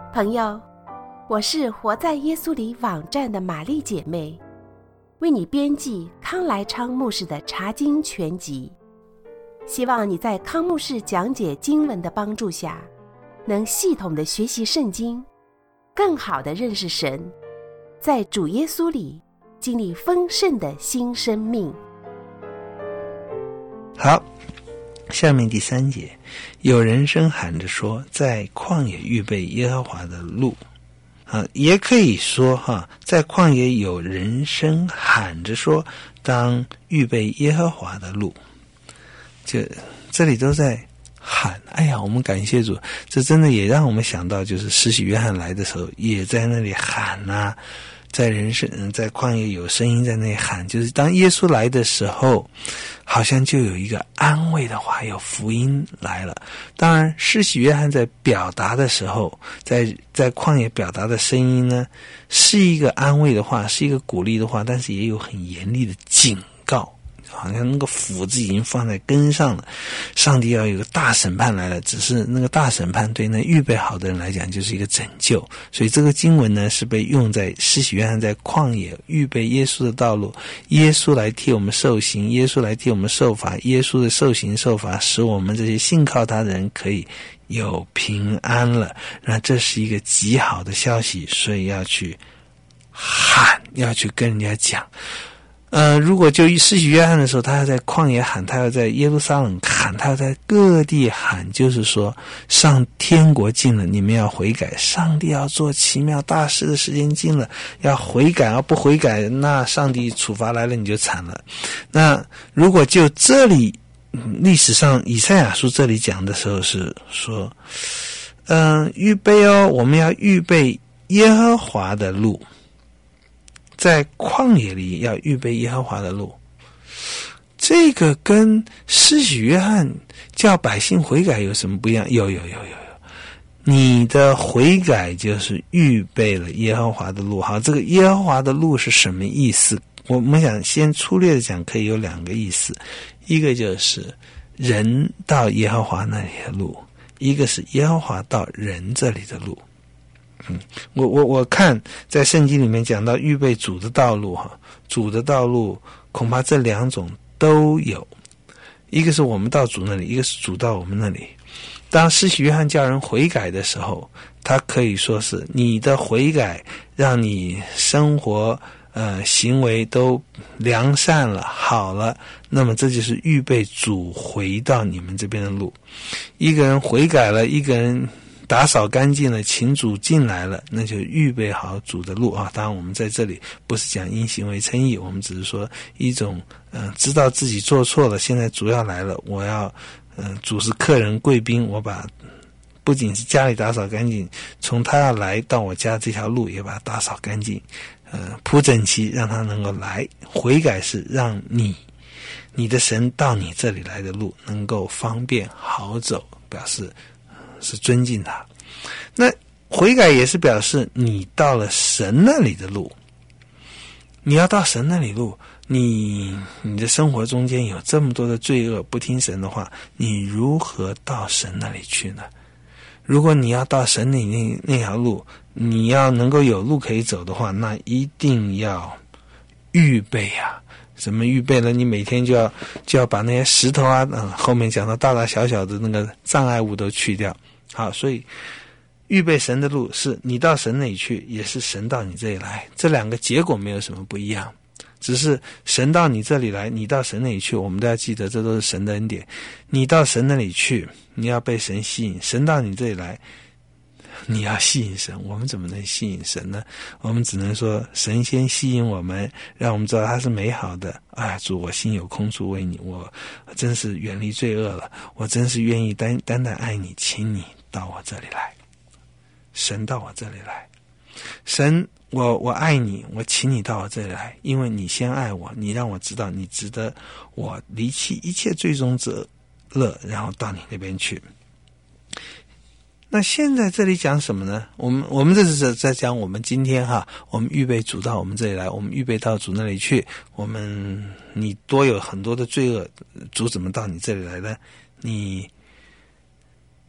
朋友，我是活在耶稣里网站的玛丽姐妹，为你编辑康来昌牧师的查经全集，希望你在康牧师讲解经文的帮助下，能系统的学习圣经，更好的认识神，在主耶稣里经历丰盛的新生命。 好，下面第3节，有人声喊着说，在旷野预备耶和华的路。也可以说在旷野有人声喊着说，当预备耶和华的路。这里都在喊，哎呀，我们感谢主，这真的也让我们想到，就是施洗约翰来的时候，也在那里喊啊，在旷野有声音在那里喊，就是当耶稣来的时候，好像就有一个安慰的话，有福音来了。当然，施洗约翰在表达的时候，在旷野表达的声音呢，是一个安慰的话，是一个鼓励的话，但是也有很严厉的警告。好像那个斧子已经放在根上了，上帝要有个大审判来了，只是那个大审判对那预备好的人来讲就是一个拯救。所以这个经文呢，是被用在施洗约翰在旷野预备耶稣的道路，耶稣来替我们受刑，耶稣来替我们受罚，耶稣的受刑受罚使我们这些信靠他的人可以有平安了。那这是一个极好的消息，所以要去喊，要去跟人家讲。如果就施洗约翰的时候，他要在旷野喊，他要在耶路撒冷喊，他要在各地喊，就是说上天国近了，你们要悔改，上帝要做奇妙大事的时间近了，要悔改，要不悔改，那上帝处罚来了你就惨了。那如果就这里历史上以赛亚书这里讲的时候是说预备我们要预备耶和华的路，在旷野里要预备耶和华的路。这个跟施洗约翰叫百姓悔改有什么不一样？有。你的悔改就是预备了耶和华的路。好，这个耶和华的路是什么意思？我们想先粗略的讲，可以有2个意思。一个就是人到耶和华那里的路，一个是耶和华到人这里的路。我看在圣经里面讲到预备主的道路主的道路恐怕这2种都有，一个是我们到主那里，一个是主到我们那里。当施洗约翰叫人悔改的时候，他可以说是你的悔改让你生活行为都良善了，好了，那么这就是预备主回到你们这边的路。一个人悔改了，一个人打扫干净了，请主进来了，那就预备好主的路当然我们在这里不是讲因行为称义，我们只是说一种知道自己做错了，现在主要来了，我要主是客人贵宾，我把不仅是家里打扫干净，从他要来到我家这条路也把它打扫干净，铺整齐，让他能够来。悔改是让你的神到你这里来的路能够方便好走，表示是尊敬他。那悔改也是表示你到了神那里的路，你要到神那里路，你的生活中间有这么多的罪恶，不听神的话，你如何到神那里去呢？如果你要到神里那条路，你要能够有路可以走的话，那一定要预备什么预备了？你每天就要把那些石头后面讲到大大小小的那个障碍物都去掉。好，所以预备神的路是你到神那里去，也是神到你这里来，这2个结果没有什么不一样，只是神到你这里来，你到神那里去，我们都要记得这都是神的恩典。你到神那里去，你要被神吸引，神到你这里来，你要吸引神。我们怎么能吸引神呢？我们只能说神先吸引我们，让我们知道他是美好的。主，我心有空处为你，我真是远离罪恶了，我真是愿意单单爱你，请你到我这里来。神到我这里来，神，我爱你，我请你到我这里来，因为你先爱我，你让我知道你值得我离弃一切最终之乐，然后到你那边去。那现在这里讲什么呢？我们这是在讲我们今天我们预备主到我们这里来，我们预备到主那里去。你多有很多的罪恶，主怎么到你这里来呢？你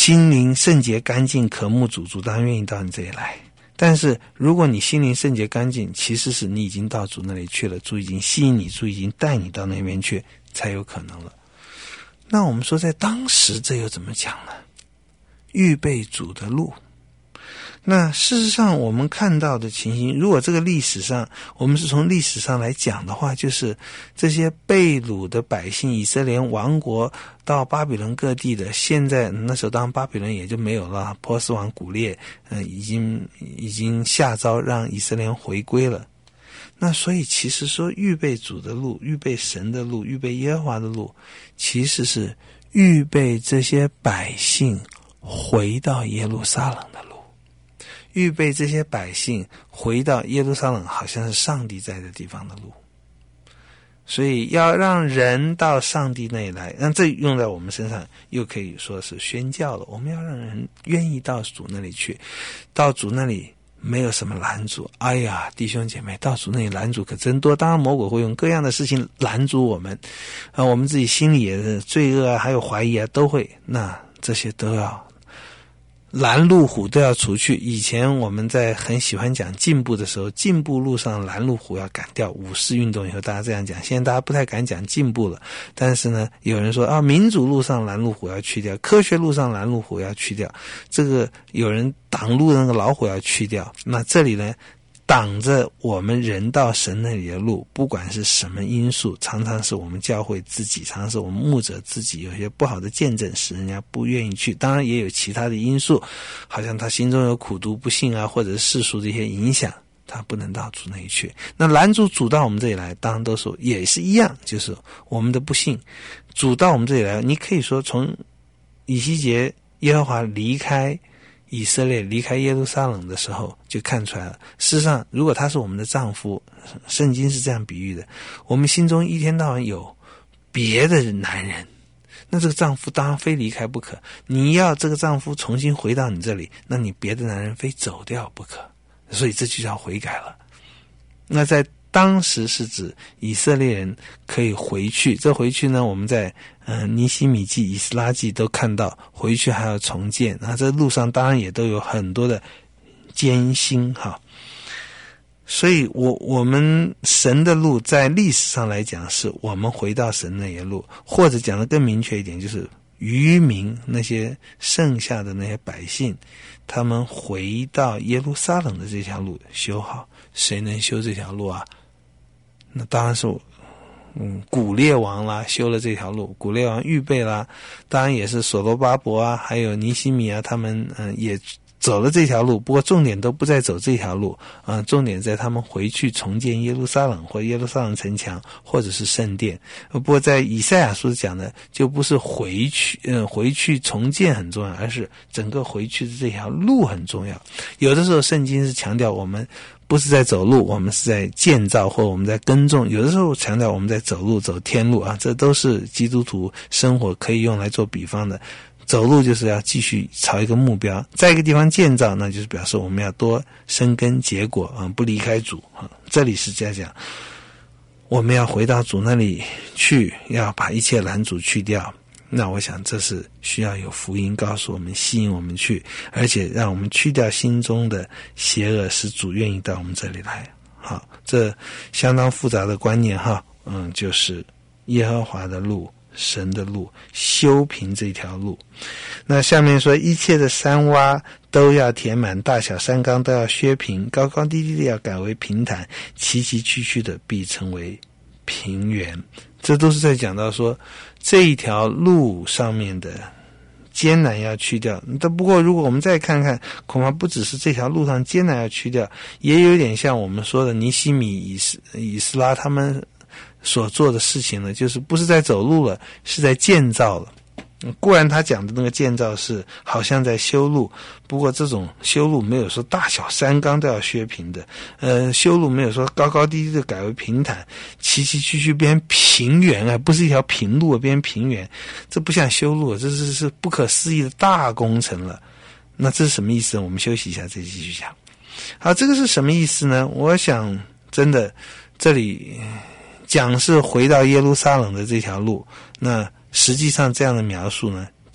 心灵圣洁干净渴慕主，主当然愿意到你这里来。但是如果你心灵圣洁干净，其实是你已经到主那里去了，主已经吸引你，主已经带你到那边去才有可能了。那我们说在当时这又怎么讲呢？预备主的路。那事实上我们看到的情形，如果这个历史上我们是从历史上来讲的话，就是这些被掳的百姓，以色列亡国到巴比伦各地的，现在那时候当然巴比伦也就没有了，波斯王古列已经下诏让以色列回归了。那所以其实说预备主的路，预备神的路，预备耶和华的路，其实是预备这些百姓回到耶路撒冷的路，预备这些百姓回到耶路撒冷好像是上帝在的地方的路。所以要让人到上帝那里来，让这用在我们身上又可以说是宣教了。我们要让人愿意到主那里去，到主那里没有什么拦阻。哎呀，弟兄姐妹，到主那里拦阻可真多。当然魔鬼会用各样的事情拦阻我们，我们自己心里也是罪恶啊，还有怀疑啊，都会。那这些都要拦路虎都要除去。以前我们在很喜欢讲进步的时候，进步路上拦路虎要赶掉。五四运动以后大家这样讲，现在大家不太敢讲进步了。但是呢，有人说民主路上拦路虎要去掉，科学路上拦路虎要去掉，这个有人挡路的那个老虎要去掉。那这里呢，挡着我们人到神那里的路，不管是什么因素，常常是我们教会自己，常常是我们牧者自己有些不好的见证使人家不愿意去。当然也有其他的因素，好像他心中有苦毒不幸啊，或者是世俗的一些影响，他不能到主那里去。那拦阻主到我们这里来，当然都是也是一样，就是我们的不幸主到我们这里来。你可以说从以西结耶和华离开以色列，离开耶路撒冷的时候就看出来了。事实上如果他是我们的丈夫，圣经是这样比喻的，我们心中一天到晚有别的男人，那这个丈夫当然非离开不可。你要这个丈夫重新回到你这里，那你别的男人非走掉不可。所以这就叫悔改了。那在当时是指以色列人可以回去，这回去呢，我们在尼希米记、以斯拉记都看到，回去还要重建。那这路上当然也都有很多的艰辛哈。所以我们神的路在历史上来讲，是我们回到神那些路，或者讲得更明确一点，就是渔民那些剩下的那些百姓，他们回到耶路撒冷的这条路修好。谁能修这条路啊？那当然是古列王啦，修了这条路。古列王预备啦，当然也是所罗巴伯啊，还有尼希米啊，他们也走了这条路。不过重点都不在走这条路重点在他们回去重建耶路撒冷，或耶路撒冷城墙，或者是圣殿。不过在以赛亚书讲的就不是回去重建很重要，而是整个回去的这条路很重要。有的时候圣经是强调我们不是在走路，我们是在建造，或者我们在耕种。有的时候强调我们在走路，走天路啊，这都是基督徒生活可以用来做比方的。走路就是要继续朝一个目标，在一个地方建造，那就是表示我们要多生根结果不离开主这里是在讲我们要回到主那里去，要把一切拦阻去掉。那我想这是需要有福音告诉我们，吸引我们去，而且让我们去掉心中的邪恶，使主愿意到我们这里来。好，这相当复杂的观念就是耶和华的路，神的路，修平这条路。那下面说，一切的山洼都要填满，大小山冈都要削平，高高低低的要改为平坦，崎崎岖岖的必成为平原。这都是在讲到说这一条路上面的艰难要去掉。不过如果我们再看看，恐怕不只是这条路上艰难要去掉，也有点像我们说的尼希米、以斯拉他们所做的事情呢，就是不是在走路了，是在建造了。固然他讲的那个建造是好像在修路，不过这种修路没有说大小山冈都要削平的，修路没有说高高低低的改为平坦，崎崎岖岖变平原不是一条平路变平原，这不像修路，这是不可思议的大工程了。那这是什么意思呢？我们休息一下再继续讲。好，这个是什么意思呢？我想真的这里讲是回到耶路撒冷的这条路，那实际上这样的描述呢，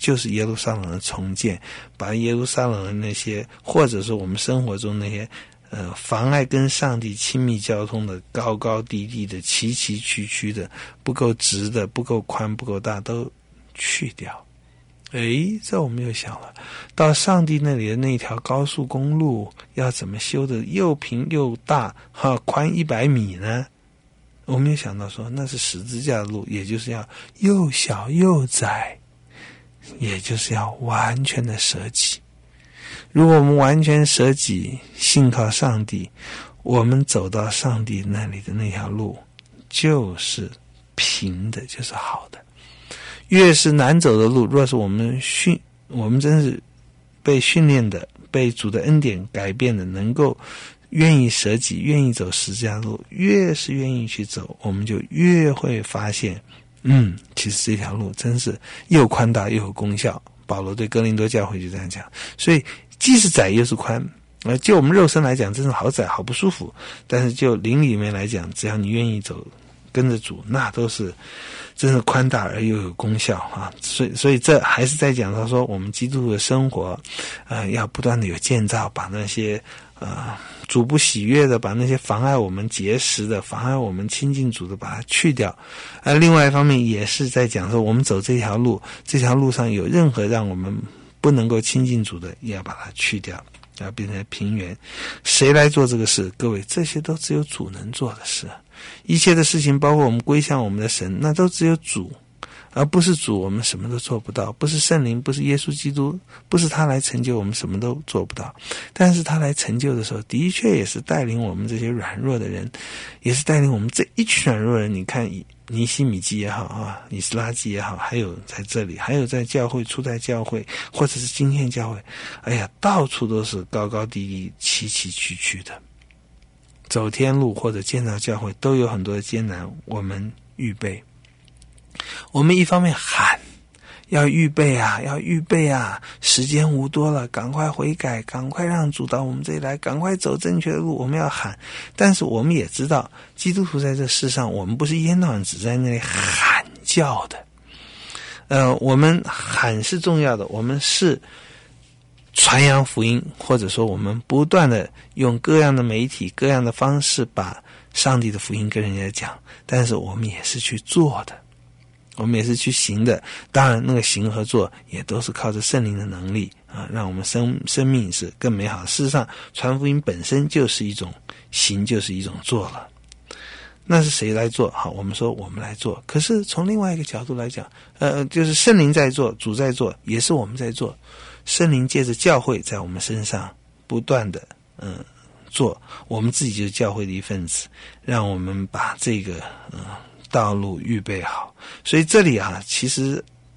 就是耶路撒冷的重建，把耶路撒冷的那些，或者说我们生活中那些妨碍跟上帝亲密交通的高高低低的崎崎岖岖的不够直的不够宽不够大都去掉。这我们又想了，到上帝那里的那条高速公路要怎么修的又平又大宽100米呢？我们又想到说那是十字架的路，也就是要又小又窄，也就是要完全的舍己。如果我们完全舍己，信靠上帝，我们走到上帝那里的那条路就是平的，就是好的。越是难走的路，若是我们真是被训练的，被主的恩典改变的，能够愿意舍己，愿意走十字架路，越是愿意去走，我们就越会发现其实这条路真是又宽大又有功效。保罗对哥林多教会就这样讲，所以既是窄又是宽，就我们肉身来讲真是好窄好不舒服，但是就灵里面来讲，只要你愿意走跟着主，那都是真是宽大而又有功效啊！所以这还是在讲到说，我们基督徒的生活要不断的有建造，把那些主不喜悦的，把那些妨碍我们结识的，妨碍我们亲近主的，把它去掉。另外一方面也是在讲说，我们走这条路，这条路上有任何让我们不能够亲近主的，也要把它去掉，要变成平原。谁来做这个事？各位，这些都只有主能做的事。一切的事情，包括我们归向我们的神，那都只有主，而不是主，我们什么都做不到。不是圣灵，不是耶稣基督，不是他来成就，我们什么都做不到。但是他来成就的时候，的确也是带领我们这些软弱的人，也是带领我们这一群软弱人。你看尼希米记也好以斯拉记也好，还有在这里，还有在教会，初代教会，或者是今天教会，到处都是高高低低崎崎岖岖的。走天路或者建造教会都有很多的艰难，我们预备。我们一方面喊要预备啊，时间无多了，赶快悔改，赶快让主到我们这里来，赶快走正确的路，我们要喊。但是我们也知道，基督徒在这世上，我们不是一天到晚只在那里喊叫的。我们喊是重要的，我们是传扬福音，或者说我们不断的用各样的媒体各样的方式把上帝的福音跟人家讲，但是我们也是去做的，我们也是去行的。当然那个行和做也都是靠着圣灵的能力让我们生命是更美好。事实上传福音本身就是一种行，就是一种做了。那是谁来做？好，我们说我们来做。可是从另外一个角度来讲，就是圣灵在做，主在做，也是我们在做。圣灵借着教会在我们身上不断的做，我们自己就是教会的一份子，让我们把这个道路预备好。所以这里其实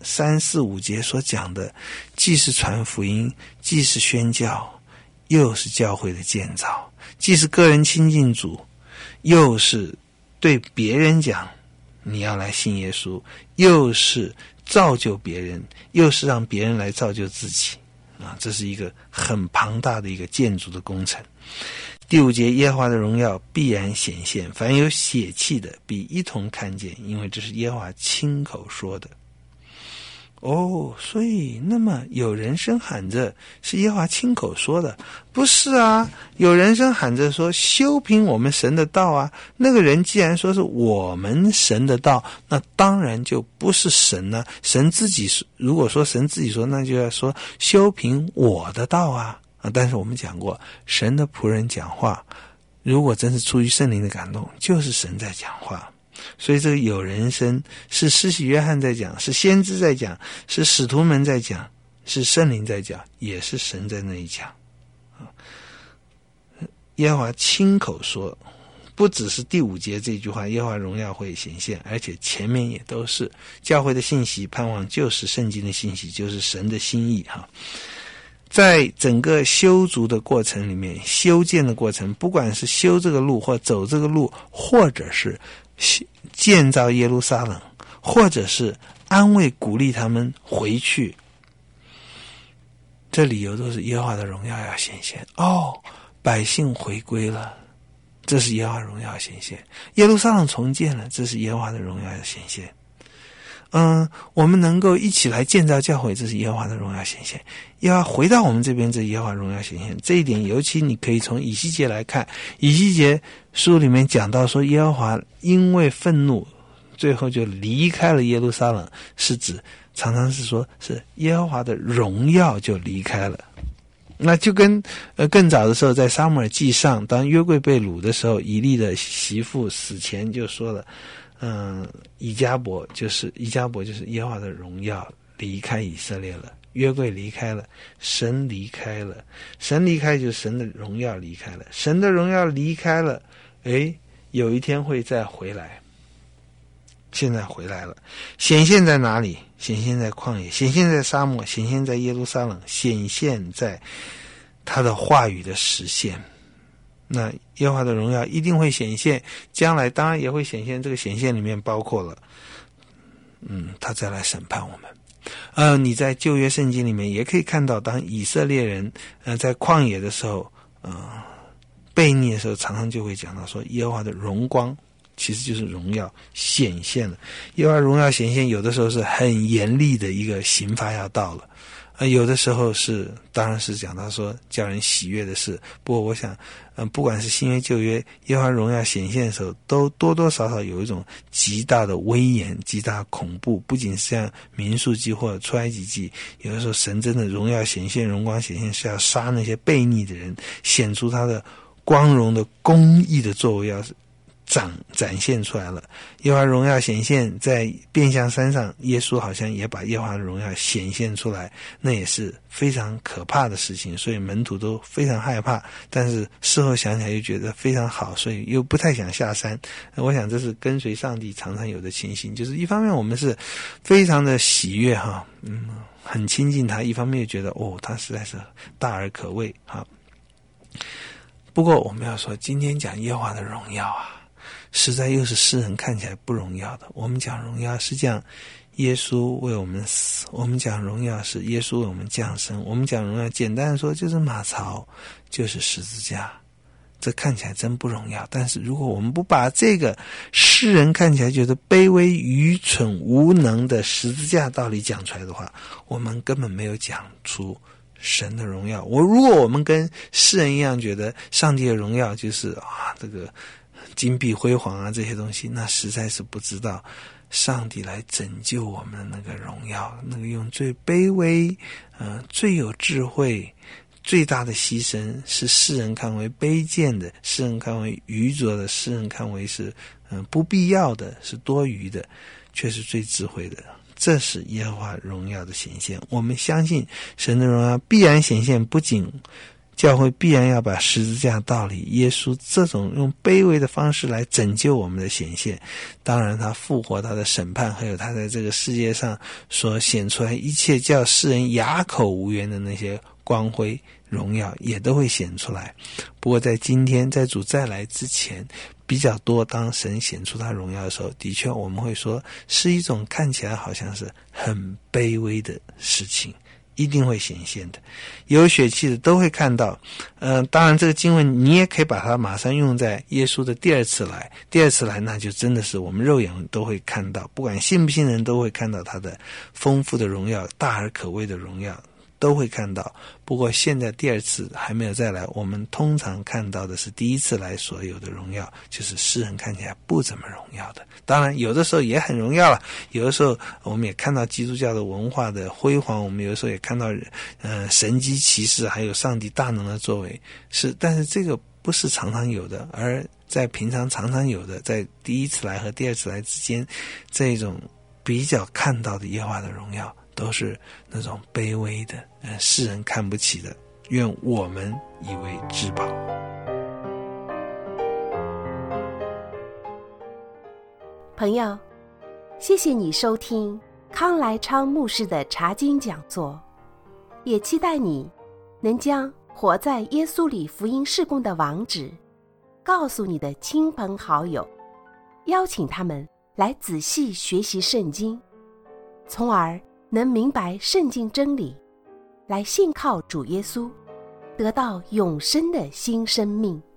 3、4、5节所讲的，既是传福音，既是宣教，又是教会的建造，既是个人亲近主，又是对别人讲你要来信耶稣，又是造就别人，又是让别人来造就自己这是一个很庞大的一个建筑的工程。第5节，耶和华的荣耀必然显现，凡有血气的必一同看见，因为这是耶和华亲口说的。所以那么有人声喊着是耶和华亲口说的？不是啊，有人声喊着说修平我们神的道啊。那个人既然说是我们神的道，那当然就不是神了。神自己如果说神自己说，那就要说修平我的道啊。但是我们讲过，神的仆人讲话，如果真是出于圣灵的感动，就是神在讲话。所以这个有人声是施洗约翰在讲，是先知在讲，是使徒们在讲，是圣灵在讲，也是神在那里讲。耶和华亲口说，不只是第5节这句话耶和华荣耀会显现，而且前面也都是教会的信息，盼望就是圣经的信息，就是神的心意在整个修筑的过程里面，修建的过程，不管是修这个路或走这个路，或者是建造耶路撒冷，或者是安慰鼓励他们回去，这理由都是耶和华的荣耀要显现。百姓回归了，这是耶和华荣耀显现。耶路撒冷重建了，这是耶和华的荣耀要显现。 我们能够一起来建造教会，这是耶和华的荣耀显现。要回到我们这边，这耶和华荣耀显现。这一点尤其你可以从以西结来看，以西结书里面讲到说，耶和华因为愤怒最后就离开了耶路撒冷，是指常常是说是耶和华的荣耀就离开了。那就跟更早的时候在撒母耳记上，当约柜被掳的时候，以利的媳妇死前就说了，以迦伯就是耶和华的荣耀离开以色列了，约柜离开了，神离开了，神离开就是神的荣耀离开了，神的荣耀离开了，有一天会再回来。现在回来了，显现在哪里？显现在旷野，显现在沙漠，显现在耶路撒冷，显现在他的话语的实现。那耶和华的荣耀一定会显现，将来当然也会显现，这个显现里面包括了他再来审判我们。你在旧约圣经里面也可以看到，当以色列人在旷野的时候悖逆的时候，常常就会讲到说耶和华的荣光其实就是荣耀显现了。耶和华荣耀显现有的时候是很严厉的一个刑罚要到了，有的时候是当然是讲到说叫人喜悦的事。不过我想不管是新约旧约，耶和华荣耀显现的时候都多多少少有一种极大的威严，极大的恐怖。不仅是像民数记或者出埃及记，有的时候神真的荣耀显现，荣光显现是要杀那些悖逆的人，显出他的光荣的公义的作为要展现出来了。耶和华荣耀显现在变相山上，耶稣好像也把耶和华的荣耀显现出来，那也是非常可怕的事情，所以门徒都非常害怕，但是事后想起来又觉得非常好，所以又不太想下山。我想这是跟随上帝常常有的情形，就是一方面我们是非常的喜悦很亲近他，一方面又觉得他实在是大而可畏不过我们要说，今天讲耶和华的荣耀实在又是世人看起来不荣耀的。我们讲荣耀是讲耶稣为我们死，我们讲荣耀是耶稣为我们降生，我们讲荣耀简单的说就是马槽，就是十字架。这看起来真不荣耀，但是如果我们不把这个世人看起来觉得卑微愚蠢无能的十字架道理讲出来的话，我们根本没有讲出神的荣耀。如果我们跟世人一样觉得上帝的荣耀就是这个金碧辉煌这些东西，那实在是不知道上帝来拯救我们的那个荣耀，那个用最卑微最有智慧最大的牺牲，是世人看为卑贱的，世人看为愚拙的，世人看为是不必要的，是多余的，却是最智慧的。这是耶和华荣耀的显现。我们相信神的荣耀必然显现，不仅教会必然要把十字架道理，耶稣这种用卑微的方式来拯救我们的显现，当然他复活，他的审判，还有他在这个世界上所显出来一切叫世人哑口无言的那些光辉荣耀也都会显出来。不过在今天在主再来之前比较多，当神显出他荣耀的时候，的确我们会说是一种看起来好像是很卑微的事情，一定会显现的。有血气的都会看到。当然这个经文你也可以把它马上用在耶稣的第二次来，那就真的是我们肉眼都会看到，不管信不信的人都会看到他的丰富的荣耀，大而可畏的荣耀都会看到。不过现在第二次还没有再来，我们通常看到的是第一次来所有的荣耀，就是世人看起来不怎么荣耀的。当然有的时候也很荣耀了，有的时候我们也看到基督教的文化的辉煌，我们有的时候也看到神迹奇事，还有上帝大能的作为，但是这个不是常常有的。而在平常常常有的，在第一次来和第二次来之间，这种比较看到的耶和华的荣耀都是那种卑微的世人看不起的，愿我们以为至宝。 朋友，谢谢你收听康来昌牧师的查经讲座，也期待你能将活在耶稣里福音事工的网址告诉你的亲朋好友，邀请他们来仔细学习圣经，从而能明白圣经真理，来信靠主耶稣，得到永生的新生命。